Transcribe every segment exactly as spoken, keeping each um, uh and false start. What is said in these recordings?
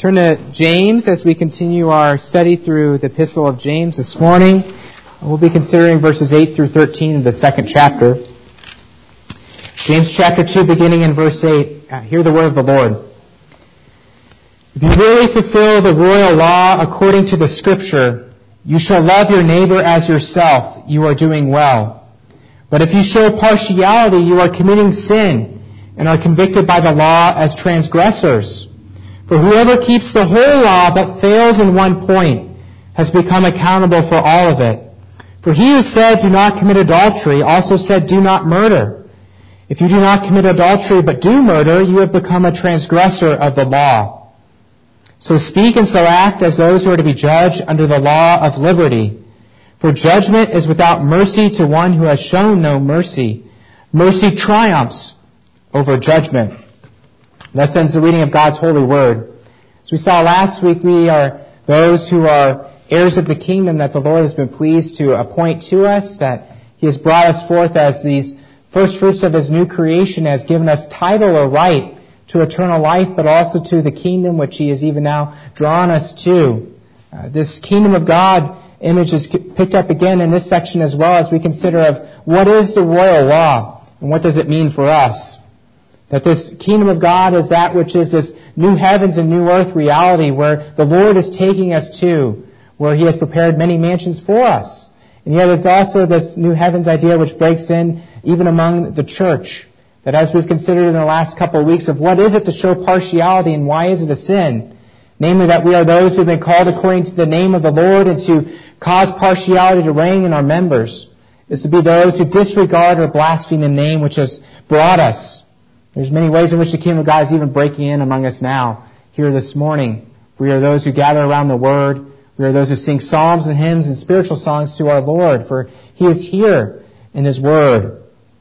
Turn to James as we continue our study through the Epistle of James this morning. We'll be considering verses eight through thirteen of the second chapter. James chapter two, beginning in verse eight. Uh, hear the word of the Lord. If you really fulfill the royal law according to the Scripture, you shall love your neighbor as yourself. You are doing well. But if you show partiality, you are committing sin and are convicted by the law as transgressors. For whoever keeps the whole law but fails in one point has become accountable for all of it. For he who said, do not commit adultery, also said, do not murder. If you do not commit adultery but do murder, you have become a transgressor of the law. So speak and so act as those who are to be judged under the law of liberty. For judgment is without mercy to one who has shown no mercy. Mercy triumphs over judgment. That ends the reading of God's holy word. As we saw last week, we are those who are heirs of the kingdom that the Lord has been pleased to appoint to us, that He has brought us forth as these first fruits of His new creation, has given us title or right to eternal life, but also to the kingdom which He has even now drawn us to. Uh, this kingdom of God image is picked up again in this section as well as we consider of what is the royal law and what does it mean for us. That this kingdom of God is that which is this new heavens and new earth reality where the Lord is taking us to, where He has prepared many mansions for us. And yet it's also this new heavens idea which breaks in even among the church. That as we've considered in the last couple of weeks of what is it to show partiality and why is it a sin? Namely that we are those who have been called according to the name of the Lord, and to cause partiality to reign in our members is to be those who disregard or blaspheme the name which has brought us. There's many ways in which the kingdom of God is even breaking in among us now, here this morning. We are those who gather around the Word. We are those who sing psalms and hymns and spiritual songs to our Lord, for He is here in His Word.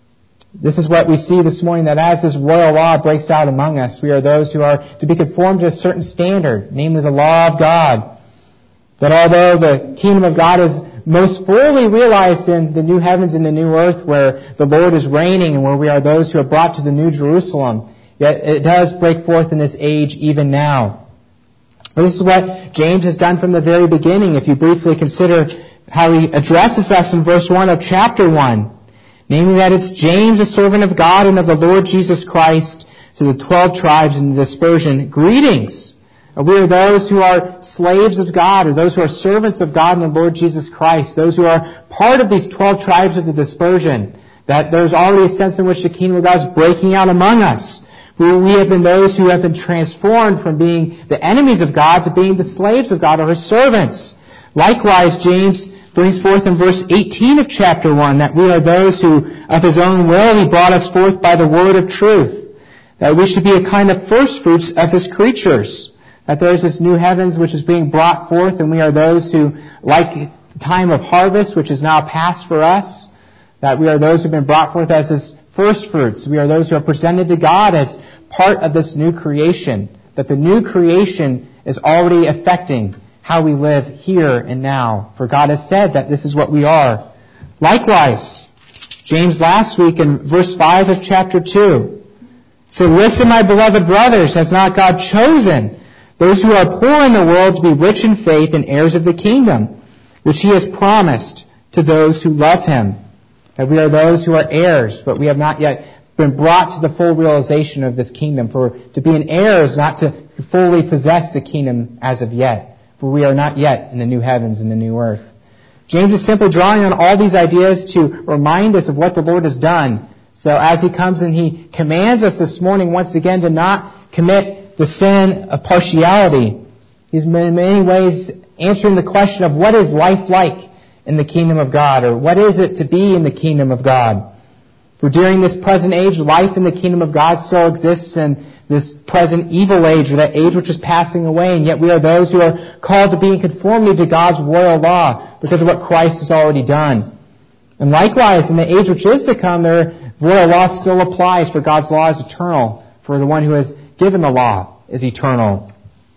This is what we see this morning, that as this royal law breaks out among us, we are those who are to be conformed to a certain standard, namely the law of God. That although the kingdom of God is most fully realized in the new heavens and the new earth where the Lord is reigning and where we are those who are brought to the new Jerusalem, yet it does break forth in this age even now. But this is what James has done from the very beginning. If you briefly consider how he addresses us in verse one of chapter one, namely that it's James, a servant of God and of the Lord Jesus Christ, to the twelve tribes in the dispersion, greetings. We are those who are slaves of God, or those who are servants of God and the Lord Jesus Christ, those who are part of these twelve tribes of the dispersion, that there's already a sense in which the kingdom of God is breaking out among us. For we have been those who have been transformed from being the enemies of God to being the slaves of God, or His servants. Likewise, James brings forth in verse eighteen of chapter one that we are those who, of His own will, He brought us forth by the word of truth, that we should be a kind of first fruits of His creatures. That there is this new heavens which is being brought forth, and we are those who, like the time of harvest, which is now past for us, that we are those who have been brought forth as His first fruits. We are those who are presented to God as part of this new creation. That the new creation is already affecting how we live here and now. For God has said that this is what we are. Likewise, James last week in verse five of chapter two said, listen, my beloved brothers, has not God chosen those who are poor in the world to be rich in faith and heirs of the kingdom, which He has promised to those who love Him? That we are those who are heirs, but we have not yet been brought to the full realization of this kingdom. For to be an heir is not to fully possess the kingdom as of yet, for we are not yet in the new heavens and the new earth. James is simply drawing on all these ideas to remind us of what the Lord has done. So as he comes and he commands us this morning once again to not commit the sin of partiality, he's in many ways answering the question of what is life like in the kingdom of God, or what is it to be in the kingdom of God. For during this present age, life in the kingdom of God still exists in this present evil age, or that age which is passing away, and yet we are those who are called to be in conformity to God's royal law because of what Christ has already done. And likewise, in the age which is to come, their royal law still applies, for God's law is eternal, for the one who has given the law is eternal.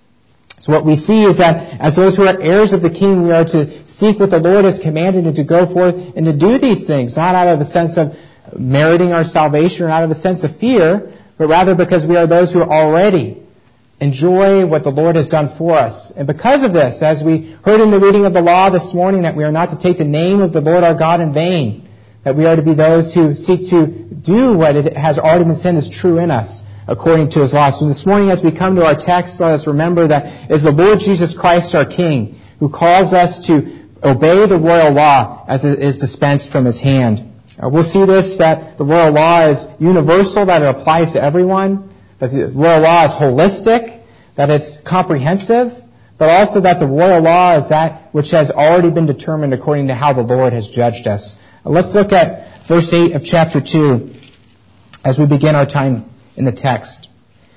So what we see is that as those who are heirs of the King, we are to seek what the Lord has commanded and to go forth and to do these things, not out of a sense of meriting our salvation or out of a sense of fear, but rather because we are those who are already enjoy what the Lord has done for us. And because of this, as we heard in the reading of the law this morning, that we are not to take the name of the Lord our God in vain, that we are to be those who seek to do what it has already been said is true in us, according to His law. So this morning, as we come to our text, let us remember that it is the Lord Jesus Christ, our King, who calls us to obey the royal law as it is dispensed from His hand. Uh, we'll see this, that the royal law is universal, that it applies to everyone, that the royal law is holistic, that it's comprehensive, but also that the royal law is that which has already been determined according to how the Lord has judged us. Uh, let's look at verse eight of chapter two as we begin our time in the text.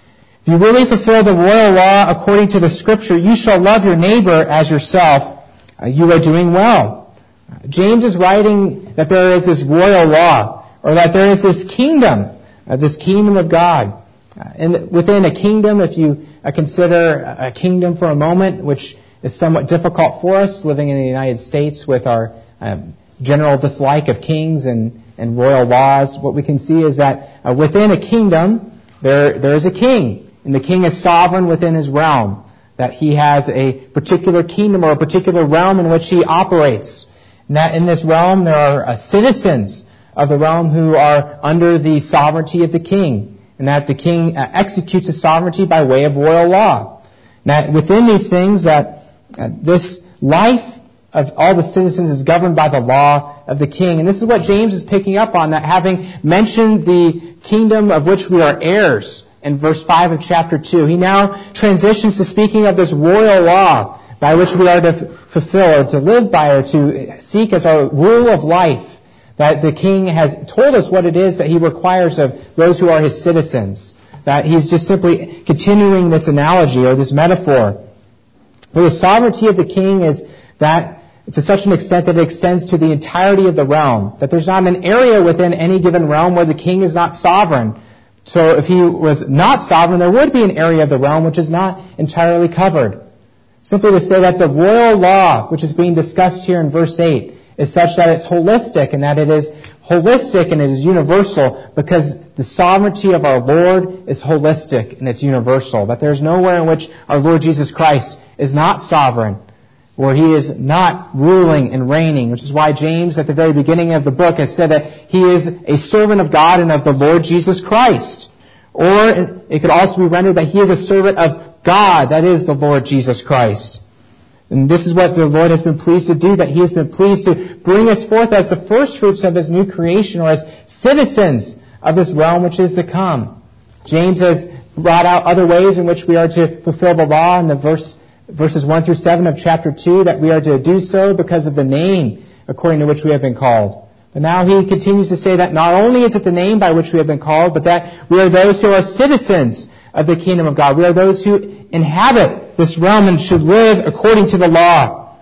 If you really fulfill the royal law according to the Scripture, you shall love your neighbor as yourself. Uh, you are doing well. Uh, James is writing that there is this royal law, or that there is this kingdom, uh, this kingdom of God. Uh, and within a kingdom, if you uh, consider a kingdom for a moment, which is somewhat difficult for us living in the United States with our um, general dislike of kings and, and royal laws, what we can see is that uh, within a kingdom, there there is a king, and the king is sovereign within his realm, that he has a particular kingdom or a particular realm in which he operates. And that in this realm there are uh, citizens of the realm who are under the sovereignty of the king, and that the king uh, executes his sovereignty by way of royal law. And that within these things, that uh, this life of all the citizens is governed by the law of the king. And this is what James is picking up on, that having mentioned the kingdom of which we are heirs in verse five of chapter two, he now transitions to speaking of this royal law by which we are to f- fulfill or to live by or to seek as our rule of life, that the king has told us what it is that he requires of those who are his citizens. That he's just simply continuing this analogy or this metaphor. For the sovereignty of the king is that to such an extent that it extends to the entirety of the realm, that there's not an area within any given realm where the king is not sovereign. So if he was not sovereign, there would be an area of the realm which is not entirely covered. Simply to say that the royal law, which is being discussed here in verse eight, is such that it's holistic, and that it is holistic and it is universal, because the sovereignty of our Lord is holistic and it's universal. That there's nowhere in which our Lord Jesus Christ is not sovereign, where He is not ruling and reigning, which is why James at the very beginning of the book has said that he is a servant of God and of the Lord Jesus Christ. Or it could also be rendered that he is a servant of God, that is the Lord Jesus Christ. And this is what the Lord has been pleased to do, that He has been pleased to bring us forth as the first fruits of His new creation, or as citizens of this realm which is to come. James has brought out other ways in which we are to fulfill the law in the verse Verses one through seven of chapter two, that we are to do so because of the name according to which we have been called. But now he continues to say that not only is it the name by which we have been called, but that we are those who are citizens of the kingdom of God. We are those who inhabit this realm and should live according to the law.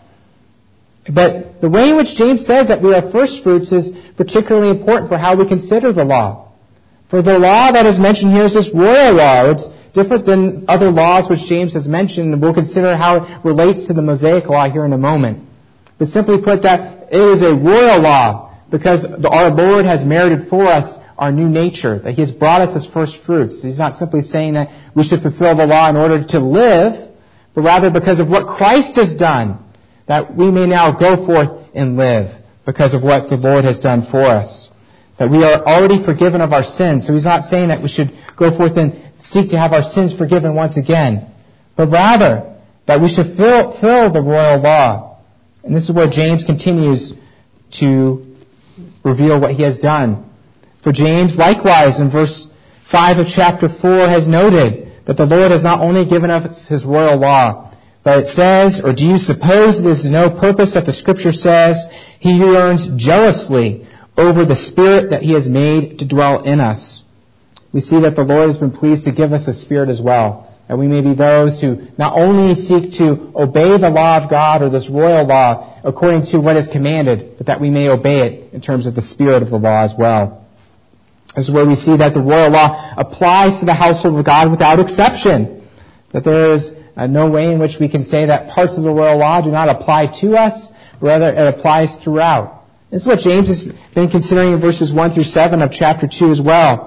But the way in which James says that we are first fruits is particularly important for how we consider the law. For the law that is mentioned here is this royal law. It's different than other laws which James has mentioned, and we'll consider how it relates to the Mosaic law here in a moment. But simply put, that it is a royal law because our Lord has merited for us our new nature, that He has brought us as first fruits. He's not simply saying that we should fulfill the law in order to live, but rather because of what Christ has done, that we may now go forth and live because of what the Lord has done for us. That we are already forgiven of our sins. So He's not saying that we should go forth and seek to have our sins forgiven once again, but rather that we should fulfill the royal law. And this is where James continues to reveal what he has done. For James, likewise, in verse five of chapter four, has noted that the Lord has not only given us His royal law, but it says, or do you suppose it is to no purpose that the Scripture says, He yearns jealously over the Spirit that He has made to dwell in us. We see that the Lord has been pleased to give us a Spirit as well, that we may be those who not only seek to obey the law of God or this royal law according to what is commanded, but that we may obey it in terms of the spirit of the law as well. This is where we see that the royal law applies to the household of God without exception, that there is uh, no way in which we can say that parts of the royal law do not apply to us, rather it applies throughout. This is what James has been considering in verses one through seven of chapter two as well.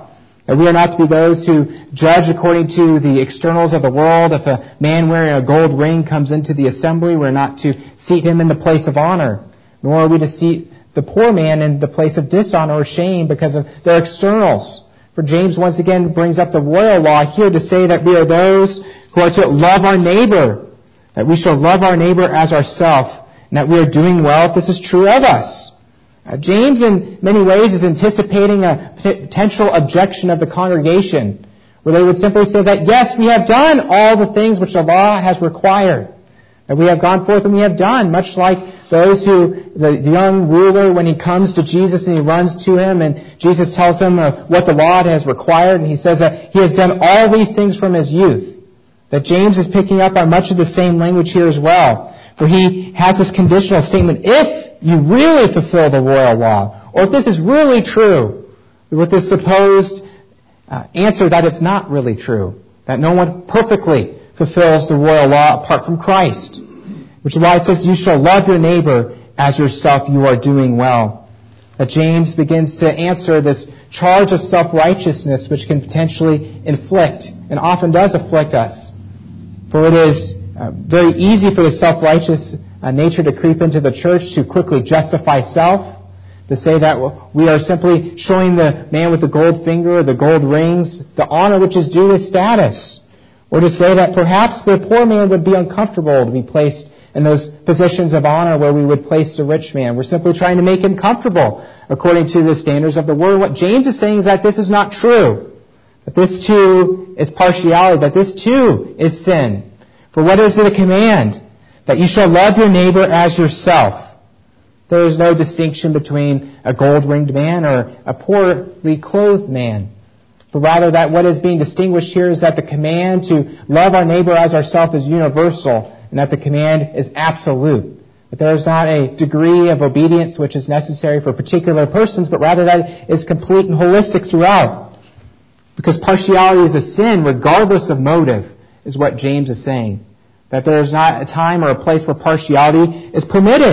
That we are not to be those who judge according to the externals of the world. If a man wearing a gold ring comes into the assembly, we're not to seat him in the place of honor. Nor are we to seat the poor man in the place of dishonor or shame because of their externals. For James once again brings up the royal law here to say that we are those who are to love our neighbor. That we shall love our neighbor as ourselves. And that we are doing well if this is true of us. Uh, James, in many ways, is anticipating a potential objection of the congregation, where they would simply say that, yes, we have done all the things which the law has required, that we have gone forth and we have done, much like those who, the, the young ruler, when he comes to Jesus and he runs to him, and Jesus tells him uh, what the law has required, and he says that he has done all these things from his youth. That James is picking up on much of the same language here as well. For he has this conditional statement, if you really fulfill the royal law, or if this is really true, with this supposed uh, answer that it's not really true, that no one perfectly fulfills the royal law apart from Christ. Which is why it says, you shall love your neighbor as yourself, you are doing well. That James begins to answer this charge of self-righteousness which can potentially inflict, and often does afflict us. For it is Uh, very easy for the self-righteous uh, nature to creep into the church to quickly justify self, to say that we are simply showing the man with the gold finger or the gold rings the honor which is due his status, or to say that perhaps the poor man would be uncomfortable to be placed in those positions of honor where we would place the rich man. We're simply trying to make him comfortable according to the standards of the Word. What James is saying is that this is not true, that this too is partiality, that this too is sin. For what is the command? That you shall love your neighbor as yourself. There is no distinction between a gold-ringed man or a poorly clothed man. But rather that what is being distinguished here is that the command to love our neighbor as ourselves is universal, and that the command is absolute. That there is not a degree of obedience which is necessary for particular persons, but rather that it is complete and holistic throughout. Because partiality is a sin regardless of motive, is what James is saying. That there is not a time or a place where partiality is permitted.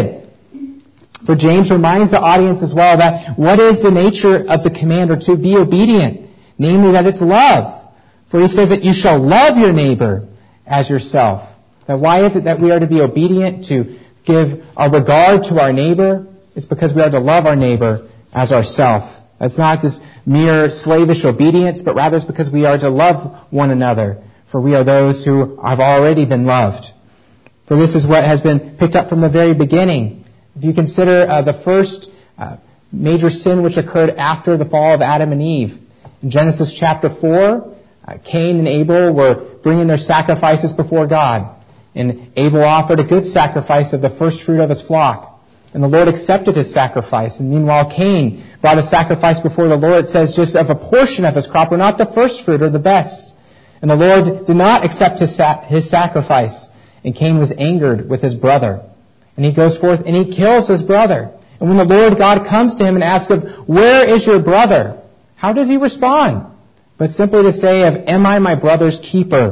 For James reminds the audience as well that what is the nature of the command or to be obedient? Namely that it's love. For he says that you shall love your neighbor as yourself. Now why is it that we are to be obedient, to give a regard to our neighbor? It's because we are to love our neighbor as ourself. That's not this mere slavish obedience, but rather it's because we are to love one another. For we are those who have already been loved. For this is what has been picked up from the very beginning. If you consider uh, the first uh, major sin which occurred after the fall of Adam and Eve. In Genesis chapter four, uh, Cain and Abel were bringing their sacrifices before God. And Abel offered a good sacrifice of the first fruit of his flock. And the Lord accepted his sacrifice. And meanwhile, Cain brought a sacrifice before the Lord, it says, just of a portion of his crop, or not the first fruit or the best. And the Lord did not accept his, sa- his sacrifice. And Cain was angered with his brother. And he goes forth and he kills his brother. And when the Lord God comes to him and asks him, where is your brother? How does he respond? But simply to say of, am I my brother's keeper?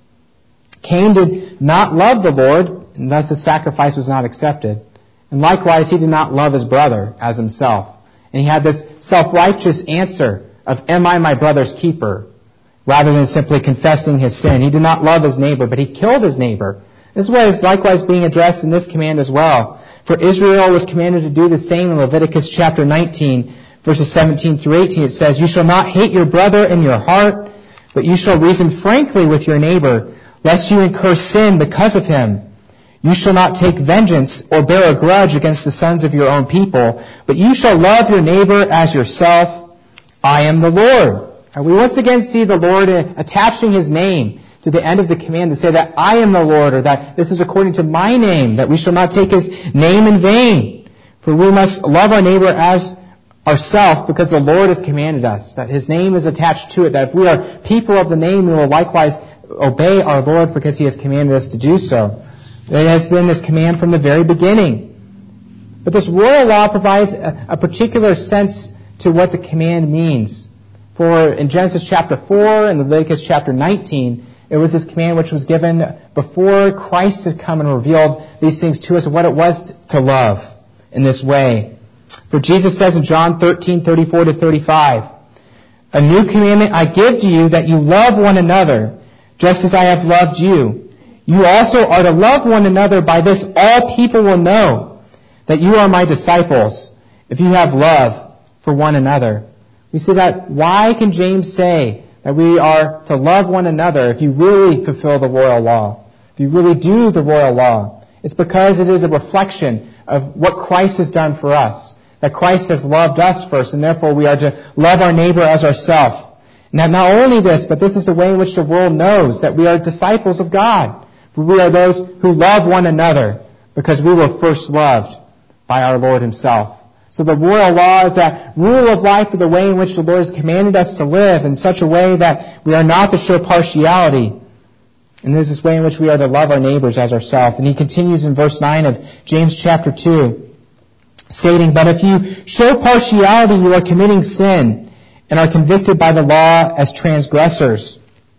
Cain did not love the Lord, and thus his sacrifice was not accepted. And likewise, he did not love his brother as himself. And he had this self-righteous answer of, am I my brother's keeper? Rather than simply confessing his sin. He did not love his neighbor, but he killed his neighbor. This was likewise being addressed in this command as well. For Israel was commanded to do the same in Leviticus chapter nineteen, verses seventeen through eighteen. It says, you shall not hate your brother in your heart, but you shall reason frankly with your neighbor, lest you incur sin because of him. You shall not take vengeance or bear a grudge against the sons of your own people, but you shall love your neighbor as yourself. I am the Lord. And we once again see the Lord attaching his name to the end of the command to say that I am the Lord, or that this is according to my name, that we shall not take his name in vain. For we must love our neighbor as ourselves because the Lord has commanded us, that his name is attached to it, that if we are people of the name, we will likewise obey our Lord because he has commanded us to do so. There has been this command from the very beginning. But this royal law provides a, a particular sense to what the command means. For in Genesis chapter four and Leviticus chapter nineteen, it was this command which was given before Christ had come and revealed these things to us, what it was to love in this way. For Jesus says in John thirteen, thirty-four to thirty-five, A new commandment I give to you, that you love one another, just as I have loved you. You also are to love one another. By this all people will know that you are my disciples, if you have love for one another. We see that why can James say that we are to love one another if you really fulfill the royal law, if you really do the royal law? It's because it is a reflection of what Christ has done for us, that Christ has loved us first, and therefore we are to love our neighbor as ourselves. Now, not only this, but this is the way in which the world knows that we are disciples of God. For we are those who love one another because we were first loved by our Lord Himself. So the royal law is that rule of life, or the way in which the Lord has commanded us to live in such a way that we are not to show partiality. And this is the way in which we are to love our neighbors as ourselves. And he continues in verse nine of James chapter two, stating, "But if you show partiality, you are committing sin and are convicted by the law as transgressors."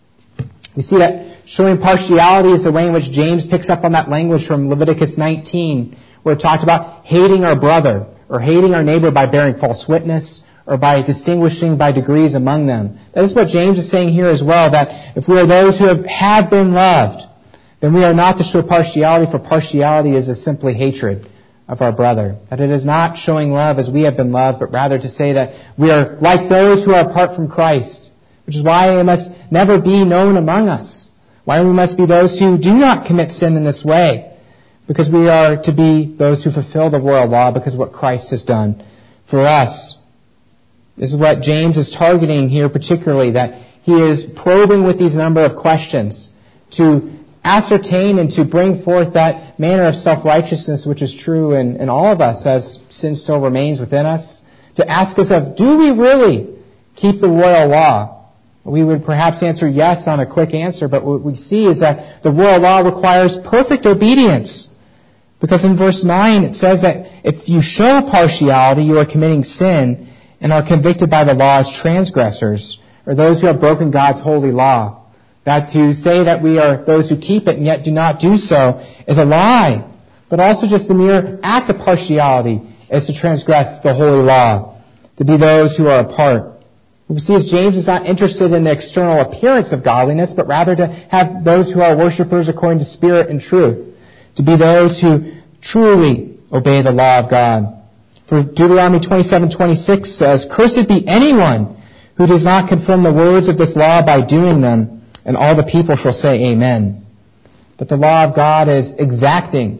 We see that showing partiality is the way in which James picks up on that language from Leviticus nineteen, where it talked about hating our brother, or hating our neighbor by bearing false witness, or by distinguishing by degrees among them. That is what James is saying here as well, that if we are those who have, have been loved, then we are not to show partiality, for partiality is a simply hatred of our brother. That it is not showing love as we have been loved, but rather to say that we are like those who are apart from Christ, which is why it must never be known among us, why we must be those who do not commit sin in this way, because we are to be those who fulfill the royal law because of what Christ has done for us. This is what James is targeting here particularly, that he is probing with these number of questions to ascertain and to bring forth that manner of self-righteousness which is true in, in all of us as sin still remains within us, to ask us of, do we really keep the royal law? We would perhaps answer yes on a quick answer, but what we see is that the royal law requires perfect obedience. Because in verse nine it says that if you show partiality, you are committing sin and are convicted by the law as transgressors, or those who have broken God's holy law. That to say that we are those who keep it and yet do not do so is a lie. But also just the mere act of partiality is to transgress the holy law, to be those who are apart. We see as James is not interested in the external appearance of godliness, but rather to have those who are worshipers according to spirit and truth, to be those who truly obey the law of God. For Deuteronomy twenty-seven twenty-six says, "Cursed be anyone who does not confirm the words of this law by doing them," and all the people shall say amen. But the law of God is exacting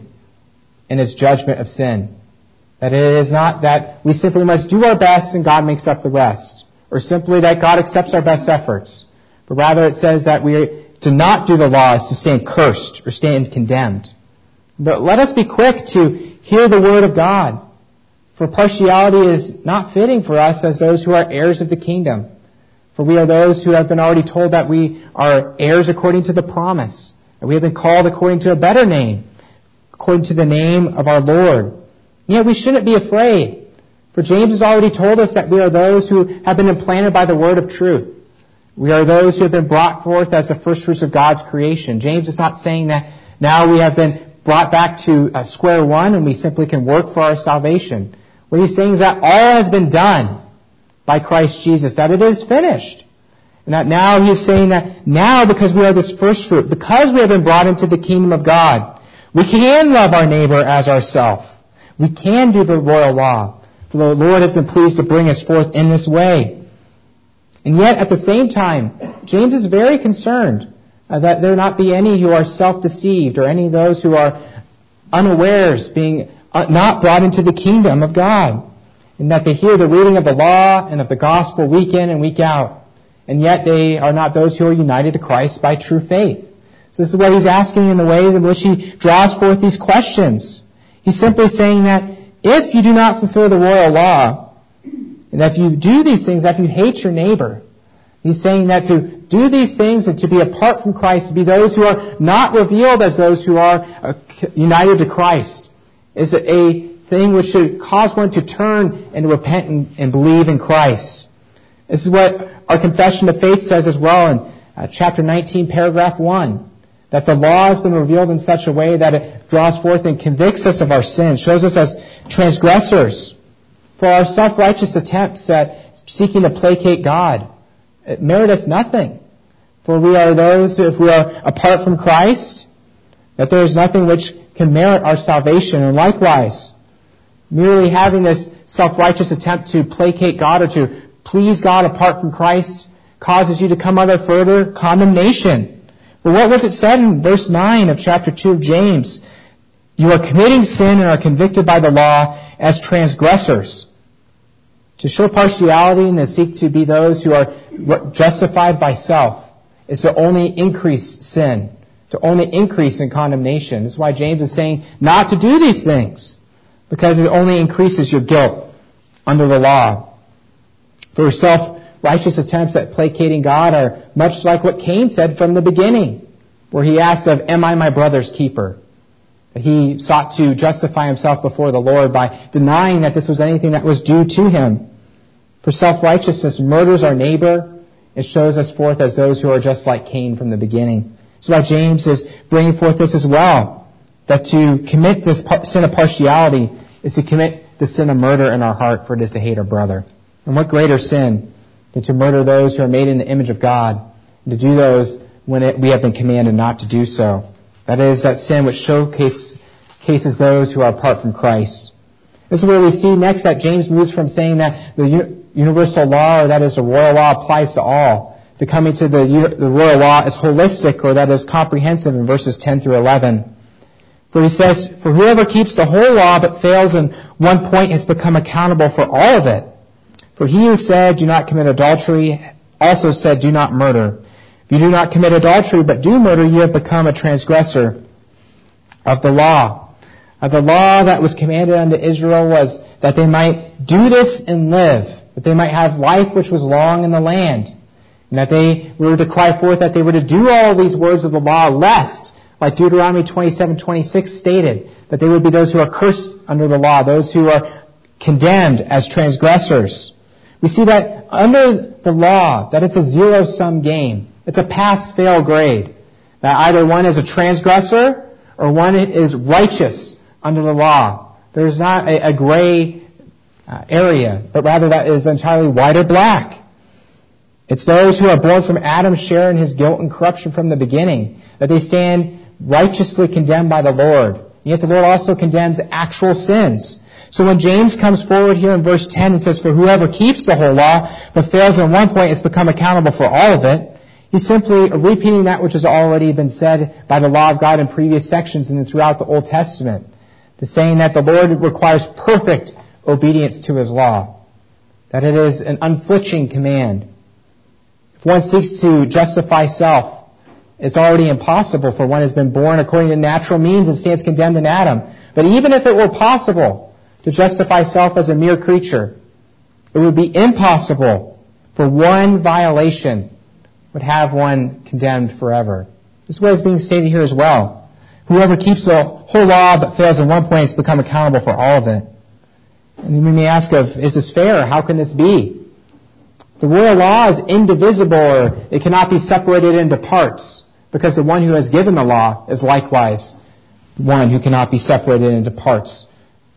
in its judgment of sin. That it is not that we simply must do our best and God makes up the rest, or simply that God accepts our best efforts. But rather it says that we are to not do the law is to stand cursed or stand condemned. But let us be quick to hear the word of God. For partiality is not fitting for us as those who are heirs of the kingdom. For we are those who have been already told that we are heirs according to the promise, that we have been called according to a better name, according to the name of our Lord. And yet we shouldn't be afraid. For James has already told us that we are those who have been implanted by the word of truth. We are those who have been brought forth as the first fruits of God's creation. James is not saying that now we have been brought back to uh, square one and we simply can work for our salvation. What he's saying is that all has been done by Christ Jesus, that it is finished. And that now he is saying that now because we are this first fruit, because we have been brought into the kingdom of God, we can love our neighbor as ourselves. We can do the royal law. For the Lord has been pleased to bring us forth in this way. And yet at the same time, James is very concerned uh, that there not be any who are self-deceived or any of those who are unawares being uh, not brought into the kingdom of God. And that they hear the reading of the law and of the gospel week in and week out. And yet they are not those who are united to Christ by true faith. So this is what he's asking in the ways in which he draws forth these questions. He's simply saying that if you do not fulfill the royal law, and that if you do these things, that if you hate your neighbor, he's saying that to do these things and to be apart from Christ, to be those who are not revealed as those who are uh, united to Christ, is a thing which should cause one to turn and repent and, and believe in Christ. This is what our confession of faith says as well in uh, chapter nineteen, paragraph one, that the law has been revealed in such a way that it draws forth and convicts us of our sin, shows us as transgressors for our self-righteous attempts at seeking to placate God, merit us nothing. For we are those who, if we are apart from Christ, that there is nothing which can merit our salvation. And likewise, merely having this self-righteous attempt to placate God or to please God apart from Christ causes you to come under further condemnation. For what was it said in verse nine of chapter two of James? You are committing sin and are convicted by the law as transgressors. To show partiality and to seek to be those who are justified by self is to only increase sin, to only increase in condemnation. That's why James is saying not to do these things, because it only increases your guilt under the law. For self-righteous attempts at placating God are much like what Cain said from the beginning, where he asked of, am I my brother's keeper? That he sought to justify himself before the Lord by denying that this was anything that was due to him. For self-righteousness murders our neighbor. It shows us forth as those who are just like Cain from the beginning. So why James is bringing forth this as well, that to commit this sin of partiality is to commit the sin of murder in our heart, for it is to hate our brother. And what greater sin than to murder those who are made in the image of God, and to do those when it, we have been commanded not to do so. That is that sin which showcases cases those who are apart from Christ. This is where we see next that James moves from saying that the universal law, or that is the royal law, applies to all, to coming to the, the royal law as holistic, or that is comprehensive, in verses ten through eleven. For he says, for whoever keeps the whole law but fails in one point has become accountable for all of it. For he who said, do not commit adultery, also said, do not murder. If you do not commit adultery but do murder, you have become a transgressor of the law. Uh, the law that was commanded unto Israel was that they might do this and live, that they might have life which was long in the land, and that they were to cry forth that they were to do all these words of the law, lest, like Deuteronomy twenty-seven twenty-six stated, that they would be those who are cursed under the law, those who are condemned as transgressors. We see that under the law, that it's a zero-sum game. It's a pass-fail grade. That either one is a transgressor or one is righteous under the law. There's not a, a gray uh, area, but rather that is entirely white or black. It's those who are born from Adam share in his guilt and corruption from the beginning, that they stand righteously condemned by the Lord. Yet the Lord also condemns actual sins. So when James comes forward here in verse ten and says, for whoever keeps the whole law but fails in one point has become accountable for all of it, he's simply repeating that which has already been said by the law of God in previous sections and throughout the Old Testament. The saying that the Lord requires perfect obedience to his law, that it is an unflinching command. If one seeks to justify self, it's already impossible, for one has been born according to natural means and stands condemned in Adam. But even if it were possible to justify self as a mere creature, it would be impossible for one violation would have one condemned forever. This is what is being stated here as well. Whoever keeps the whole law but fails in one point has become accountable for all of it. And we may ask of, is this fair? How can this be? The royal law is indivisible, or it cannot be separated into parts, because the one who has given the law is likewise one who cannot be separated into parts.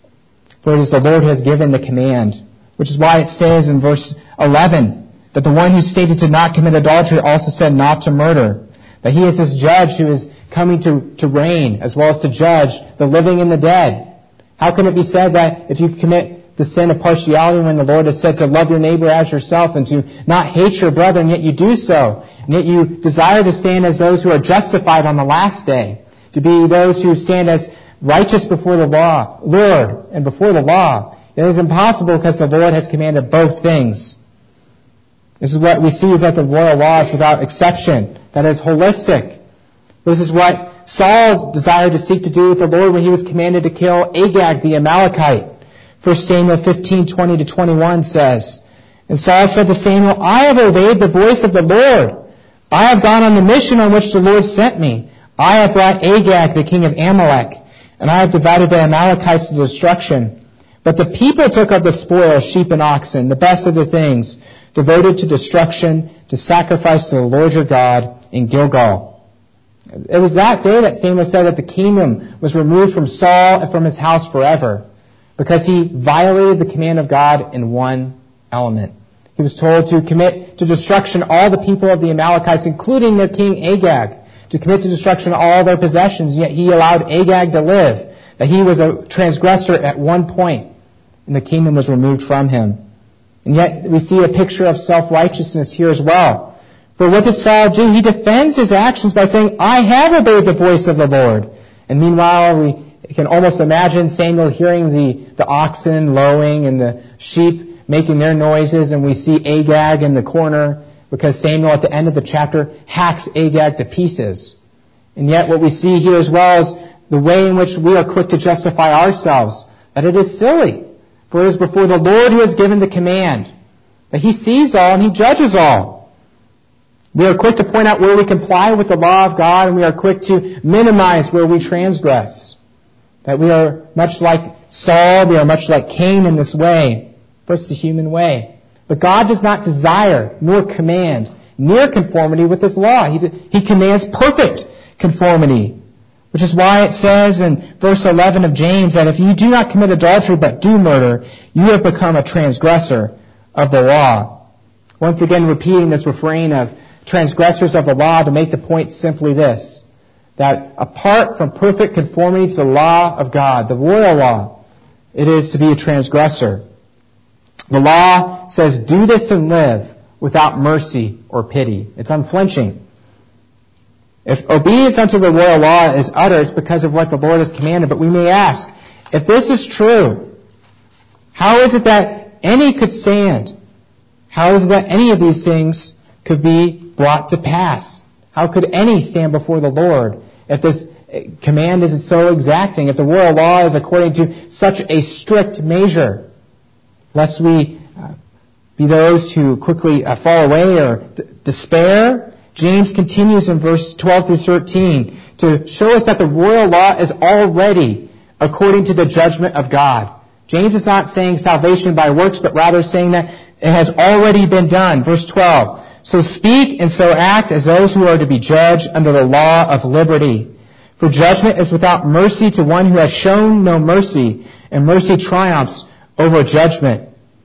For it is the Lord who has given the command, which is why it says in verse eleven that the one who stated to not commit adultery also said not to murder, that he is this judge who is coming to, to reign as well as to judge the living and the dead. How can it be said that if you commit the sin of partiality when the Lord has said to love your neighbor as yourself and to not hate your brother, and yet you do so, and yet you desire to stand as those who are justified on the last day, to be those who stand as righteous before the law, Lord, and before the law? It is impossible, because the Lord has commanded both things. This is what we see, is that the royal law is without exception, that is holistic. This is what Saul desired to seek to do with the Lord when he was commanded to kill Agag the Amalekite. First Samuel fifteen twenty to twenty-one says, and Saul said to Samuel, I have obeyed the voice of the Lord. I have gone on the mission on which the Lord sent me. I have brought Agag, the king of Amalek, and I have divided the Amalekites to destruction. But the people took of the spoil, sheep and oxen, the best of the things, devoted to destruction, to sacrifice to the Lord your God in Gilgal. It was that day that Samuel said that the kingdom was removed from Saul and from his house forever, because he violated the command of God in one element. He was told to commit to destruction all the people of the Amalekites, including their king Agag, to commit to destruction all their possessions, yet he allowed Agag to live, that he was a transgressor at one point, and the kingdom was removed from him. And yet we see a picture of self-righteousness here as well. For what did Saul do? He defends his actions by saying, I have obeyed the voice of the Lord. And meanwhile, we can almost imagine Samuel hearing the, the oxen lowing and the sheep making their noises, and we see Agag in the corner because Samuel at the end of the chapter hacks Agag to pieces. And yet what we see here as well is the way in which we are quick to justify ourselves, that it is silly. For it is before the Lord who has given the command, that He sees all and He judges all. We are quick to point out where we comply with the law of God, and we are quick to minimize where we transgress. That we are much like Saul, we are much like Cain in this way. First, the human way. But God does not desire nor command near conformity with His law. He, he commands perfect conformity. Which is why it says in verse eleven of James that if you do not commit adultery but do murder, you have become a transgressor of the law. Once again, repeating this refrain of transgressors of the law to make the point simply this, that apart from perfect conformity to the law of God, the royal law, it is to be a transgressor. The law says, do this and live, without mercy or pity. It's unflinching. If obedience unto the royal law is uttered, it's because of what the Lord has commanded. But we may ask, if this is true, how is it that any could stand? How is it that any of these things could be brought to pass? How could any stand before the Lord if this command is so exacting, if the royal law is according to such a strict measure? Lest we uh, be those who quickly uh, fall away or d- despair. James continues in verse twelve through thirteen to show us that the royal law is already according to the judgment of God. James is not saying salvation by works, but rather saying that it has already been done. Verse twelve, so speak and so act as those who are to be judged under the law of liberty. For judgment is without mercy to one who has shown no mercy, and mercy triumphs over judgment.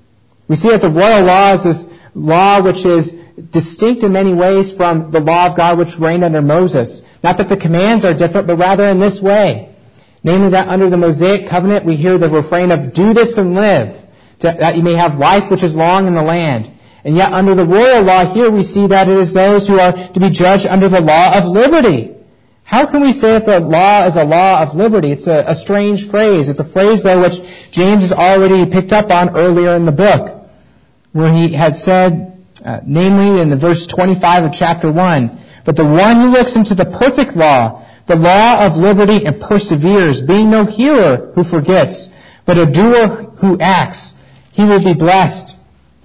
We see that the royal law is this law which is distinct in many ways from the law of God which reigned under Moses. Not that the commands are different, but rather in this way. Namely that under the Mosaic covenant we hear the refrain of do this and live, to, that you may have life which is long in the land. And yet under the royal law here we see that it is those who are to be judged under the law of liberty. How can we say that the law is a law of liberty? It's a, a strange phrase. It's a phrase, though, which James has already picked up on earlier in the book, where he had said, uh, namely in the verse twenty-five of chapter one, but the one who looks into the perfect law, the law of liberty, and perseveres, being no hearer who forgets, but a doer who acts, he will be blessed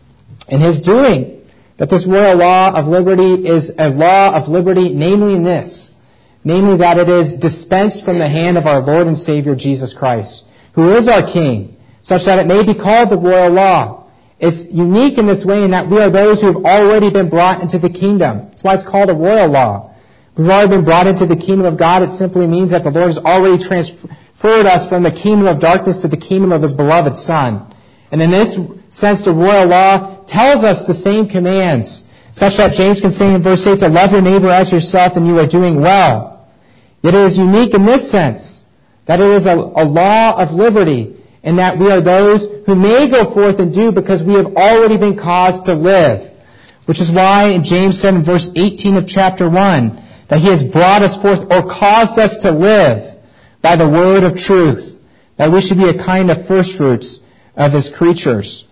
in his doing. That this royal law of liberty is a law of liberty, namely in this, namely that it is dispensed from the hand of our Lord and Savior Jesus Christ, who is our King, such that it may be called the royal law. It's unique in this way in that we are those who have already been brought into the kingdom. That's why it's called a royal law. We've already been brought into the kingdom of God. It simply means that the Lord has already transferred us from the kingdom of darkness to the kingdom of His beloved Son. And in this sense, the royal law tells us the same commands, such that James can say in verse eight to love your neighbor as yourself, and you are doing well. Yet it is unique in this sense, that it is a, a law of liberty, in that we are those who may go forth and do because we have already been caused to live. Which is why James said in verse eighteen of chapter one, that He has brought us forth or caused us to live by the word of truth, that we should be a kind of first fruits of His creatures.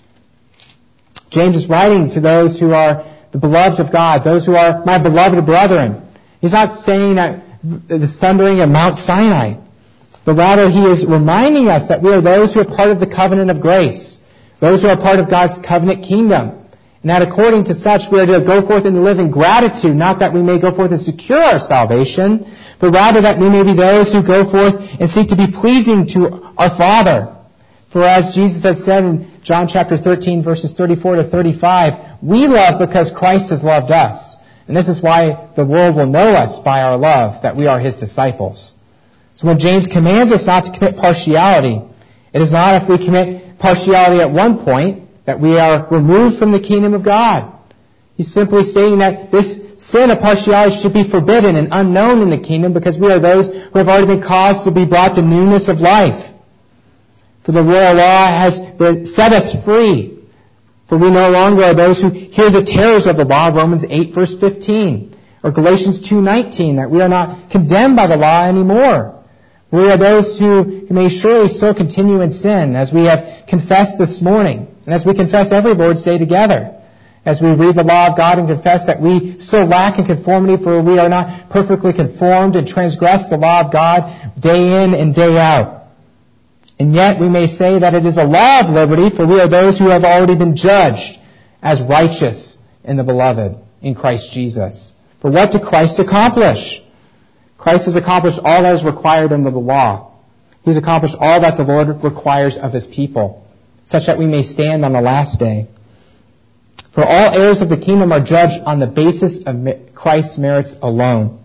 James is writing to those who are the beloved of God, those who are my beloved brethren. He's not saying that the thundering of Mount Sinai, but rather he is reminding us that we are those who are part of the covenant of grace, those who are part of God's covenant kingdom, and that according to such we are to go forth and live in gratitude, not that we may go forth and secure our salvation, but rather that we may be those who go forth and seek to be pleasing to our Father. For as Jesus has said in John chapter thirteen, verses thirty-four to thirty-five, we love because Christ has loved us. And this is why the world will know us by our love, that we are His disciples. So when James commands us not to commit partiality, it is not if we commit partiality at one point that we are removed from the kingdom of God. He's simply saying that this sin of partiality should be forbidden and unknown in the kingdom because we are those who have already been caused to be brought to newness of life. For the royal law has set us free. For we no longer are those who hear the terrors of the law, Romans eight verse fifteen, or Galatians two nineteen, that we are not condemned by the law anymore. We are those who may surely still continue in sin, as we have confessed this morning, and as we confess every Lord's Day together. As we read the law of God and confess that we still lack in conformity, for we are not perfectly conformed and transgress the law of God day in and day out. And yet we may say that it is a law of liberty, for we are those who have already been judged as righteous in the Beloved, in Christ Jesus. For what did Christ accomplish? Christ has accomplished all that is required under the law. He has accomplished all that the Lord requires of His people, such that we may stand on the last day. For all heirs of the kingdom are judged on the basis of Christ's merits alone.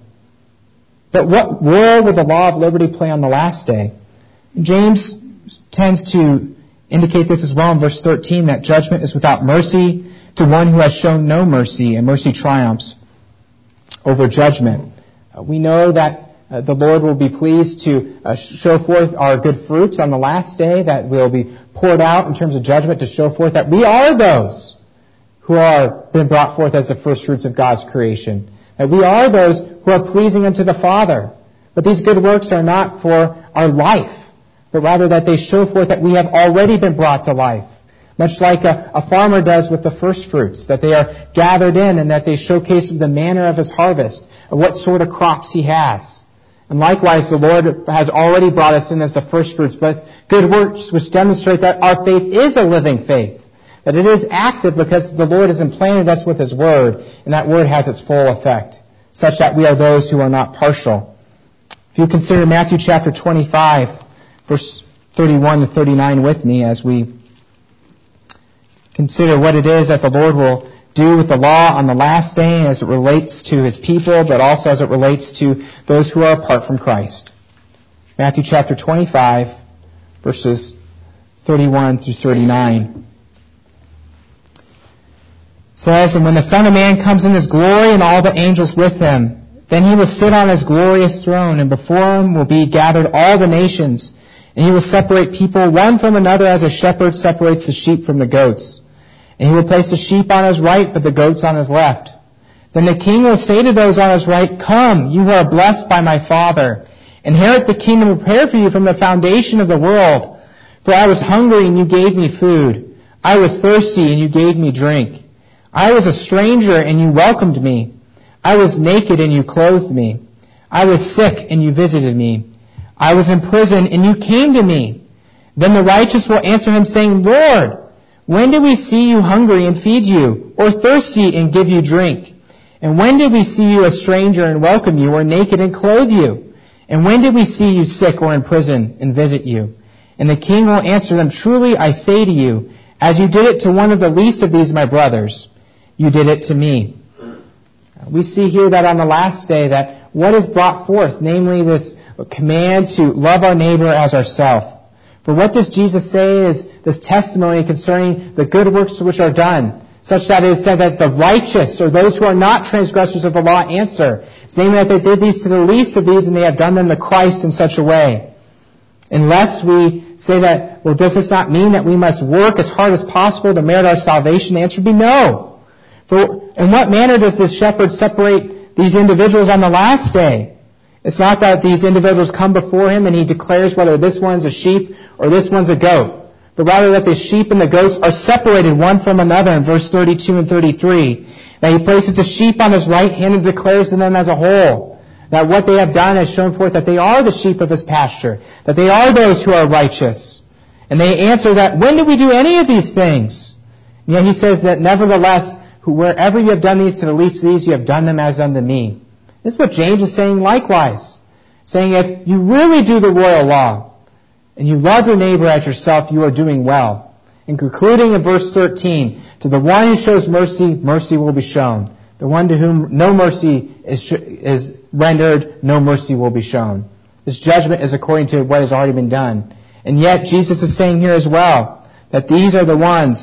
But what role will the law of liberty play on the last day? James tends to indicate this as well in verse thirteen, that judgment is without mercy to one who has shown no mercy, and mercy triumphs over judgment. Uh, we know that uh, the Lord will be pleased to uh, show forth our good fruits on the last day, that will be poured out in terms of judgment to show forth that we are those who are been brought forth as the first fruits of God's creation. That we are those who are pleasing unto the Father. But these good works are not for our life, but rather that they show forth that we have already been brought to life. Much like a, a farmer does with the first fruits, that they are gathered in and that they showcase the manner of his harvest, of what sort of crops he has. And likewise, the Lord has already brought us in as the first fruits, but good works which demonstrate that our faith is a living faith, that it is active because the Lord has implanted us with His Word, and that Word has its full effect, such that we are those who are not partial. If you consider Matthew chapter twenty-five, verse thirty-one to thirty-nine with me as we consider what it is that the Lord will do with the law on the last day as it relates to His people, but also as it relates to those who are apart from Christ. Matthew chapter twenty-five, verses thirty-one through thirty-nine. It says, "And when the Son of Man comes in His glory and all the angels with Him, then He will sit on His glorious throne, and before Him will be gathered all the nations. And He will separate people one from another as a shepherd separates the sheep from the goats. And He will place the sheep on His right, but the goats on His left. Then the King will say to those on His right, 'Come, you who are blessed by my Father. Inherit the kingdom prepared for you from the foundation of the world. For I was hungry, and you gave me food. I was thirsty, and you gave me drink. I was a stranger, and you welcomed me. I was naked, and you clothed me. I was sick, and you visited me. I was in prison, and you came to me.' Then the righteous will answer Him, saying, 'Lord, when did we see you hungry and feed you, or thirsty and give you drink? And when did we see you a stranger and welcome you, or naked and clothe you? And when did we see you sick or in prison and visit you?' And the King will answer them, 'Truly I say to you, as you did it to one of the least of these my brothers, you did it to me.'" We see here that on the last day that what is brought forth, namely this command to love our neighbor as ourselves. For what does Jesus say is this testimony concerning the good works which are done, such that it is said that the righteous, or those who are not transgressors of the law, answer, saying that they did these to the least of these, and they have done them to Christ in such a way. Unless we say that, well, does this not mean that we must work as hard as possible to merit our salvation? The answer would be no. For in what manner does this shepherd separate these individuals on the last day? It's not that these individuals come before him and he declares whether this one's a sheep or this one's a goat, but rather that the sheep and the goats are separated one from another in verse thirty-two and thirty-three. That he places the sheep on his right hand and declares to them as a whole that what they have done has shown forth that they are the sheep of his pasture, that they are those who are righteous. And they answer that, when did we do any of these things? And yet he says that nevertheless, wherever you have done these to the least of these, you have done them as unto me. This is what James is saying likewise. Saying if you really do the royal law, and you love your neighbor as yourself, you are doing well. And concluding in verse thirteen, to the one who shows mercy, mercy will be shown. The one to whom no mercy is, is rendered, no mercy will be shown. This judgment is according to what has already been done. And yet Jesus is saying here as well, that these are the ones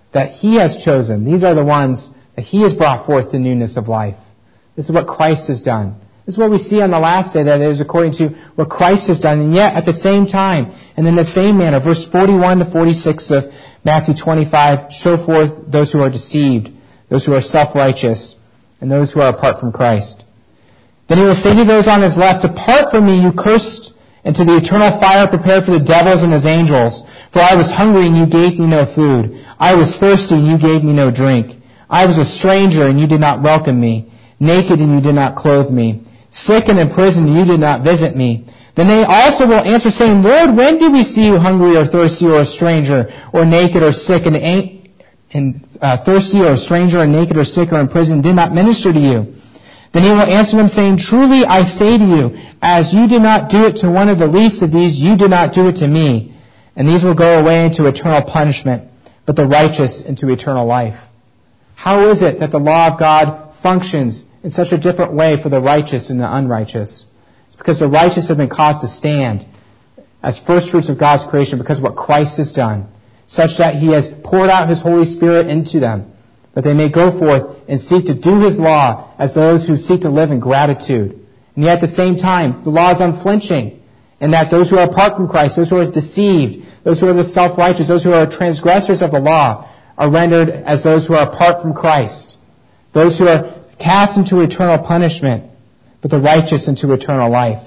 that He has chosen. These are the ones that He has brought forth to newness of life. This is what Christ has done. This is what we see on the last day, that it is according to what Christ has done. And yet, at the same time, and in the same manner, verse forty-one to forty-six of Matthew twenty-five show forth those who are deceived, those who are self-righteous, and those who are apart from Christ. Then He will say to those on His left, "Depart from me, you cursed, into the eternal fire prepared for the devils and his angels. For I was hungry, and you gave me no food. I was thirsty, and you gave me no drink. I was a stranger, and you did not welcome me. Naked, and you did not clothe me. Sick and in prison, and you did not visit me." Then they also will answer, saying, "Lord, when did we see you hungry or thirsty or a stranger or naked or sick and, and uh, thirsty or a stranger or naked or sick or in prison and did not minister to you?" Then He will answer them, saying, "Truly I say to you, as you did not do it to one of the least of these, you did not do it to me. And these will go away into eternal punishment, but the righteous into eternal life." How is it that the law of God functions in such a different way for the righteous and the unrighteous? It's because the righteous have been caused to stand as first fruits of God's creation because of what Christ has done, such that He has poured out His Holy Spirit into them, that they may go forth and seek to do His law as those who seek to live in gratitude. And yet at the same time, the law is unflinching, in that those who are apart from Christ, those who are deceived, those who are the self-righteous, those who are transgressors of the law, are rendered as those who are apart from Christ. Those who are cast into eternal punishment, but the righteous into eternal life.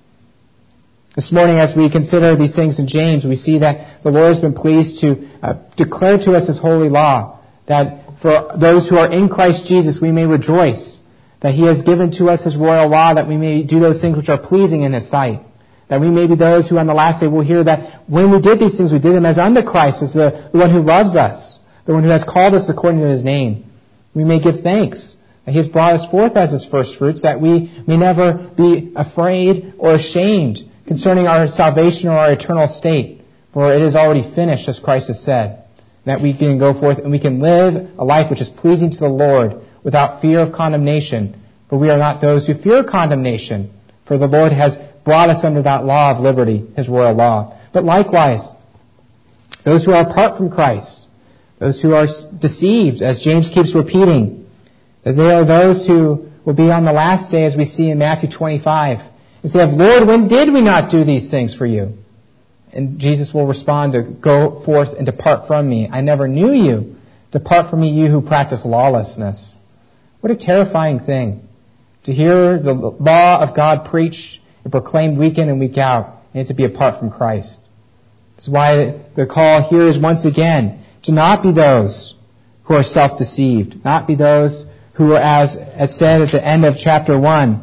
This morning, as we consider these things in James, we see that the Lord has been pleased to uh, declare to us His holy law, that for those who are in Christ Jesus, we may rejoice that He has given to us His royal law, that we may do those things which are pleasing in His sight. That we may be those who on the last day will hear that when we did these things, we did them as unto Christ, as the, the one who loves us, the one who has called us according to His name. We may give thanks that He has brought us forth as His first fruits, that we may never be afraid or ashamed concerning our salvation or our eternal state, for it is already finished, as Christ has said. That we can go forth and we can live a life which is pleasing to the Lord without fear of condemnation. For we are not those who fear condemnation, for the Lord has brought us under that law of liberty, His royal law. But likewise, those who are apart from Christ, those who are deceived, as James keeps repeating, that they are those who will be on the last day, as we see in Matthew twenty-five, and say, "Lord, when did we not do these things for you?" And Jesus will respond to, "Go forth and depart from me. I never knew you. Depart from me, you who practice lawlessness." What a terrifying thing to hear the law of God preached and proclaimed week in and week out, and to be apart from Christ. That's why the call here is once again to not be those who are self-deceived, not be those who are, as it said at the end of chapter one,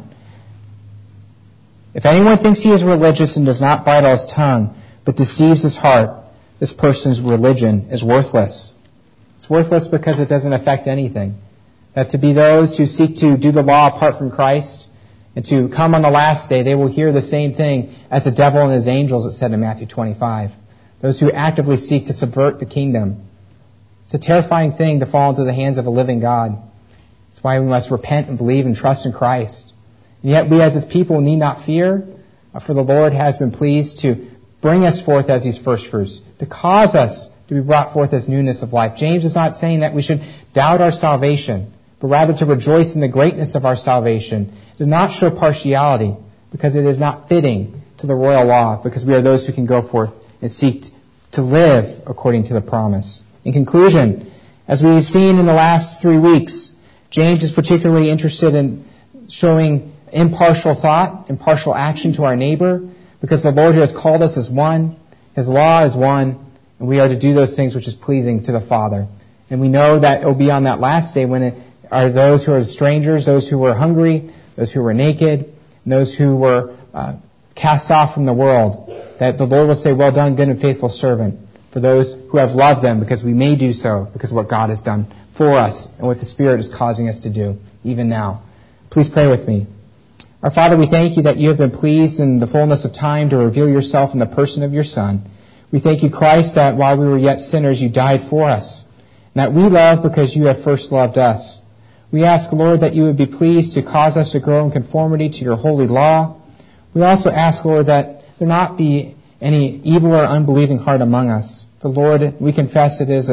"If anyone thinks he is religious and does not bridle his tongue, but deceives his heart, this person's religion is worthless." It's worthless because it doesn't affect anything. That to be those who seek to do the law apart from Christ and to come on the last day, they will hear the same thing as the devil and his angels, it said in Matthew twenty-five. Those who actively seek to subvert the kingdom. It's a terrifying thing to fall into the hands of a living God. That's why we must repent and believe and trust in Christ. And yet we as His people need not fear, for the Lord has been pleased to bring us forth as these first fruits, to cause us to be brought forth as newness of life. James is not saying that we should doubt our salvation, but rather to rejoice in the greatness of our salvation, to not show partiality, because it is not fitting to the royal law, because we are those who can go forth and seek to live according to the promise. In conclusion, as we've seen in the last three weeks, James is particularly interested in showing impartial thought, impartial action to our neighbor, because the Lord who has called us is one, His law is one, and we are to do those things which is pleasing to the Father. And we know that it will be on that last day when it are those who are strangers, those who were hungry, those who were naked, and those who were uh, cast off from the world, that the Lord will say, "Well done, good and faithful servant," for those who have loved them, because we may do so because of what God has done for us and what the Spirit is causing us to do even now. Please pray with me. Our Father, we thank You that You have been pleased in the fullness of time to reveal Yourself in the person of Your Son. We thank You, Christ, that while we were yet sinners, You died for us, and that we love because You have first loved us. We ask, Lord, that You would be pleased to cause us to grow in conformity to Your holy law. We also ask, Lord, that there not be any evil or unbelieving heart among us. For, Lord, we confess it is a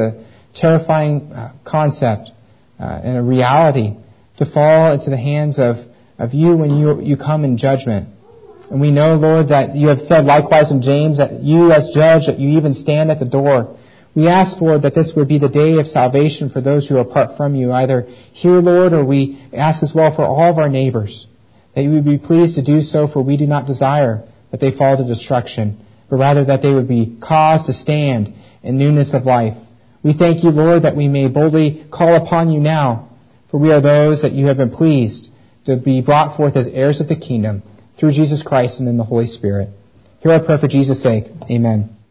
terrifying uh, concept uh, and a reality to fall into the hands of, of you when you, you come in judgment. And we know, Lord, that you have said likewise in James that you as judge, that you even stand at the door. We ask, Lord, that this would be the day of salvation for those who are apart from you, either here, Lord, or we ask as well for all of our neighbors, that you would be pleased to do so, for we do not desire that they fall to destruction, but rather that they would be caused to stand in newness of life. We thank you, Lord, that we may boldly call upon you now, for we are those that you have been pleased to be brought forth as heirs of the kingdom through Jesus Christ and in the Holy Spirit. Hear our prayer for Jesus' sake. Amen.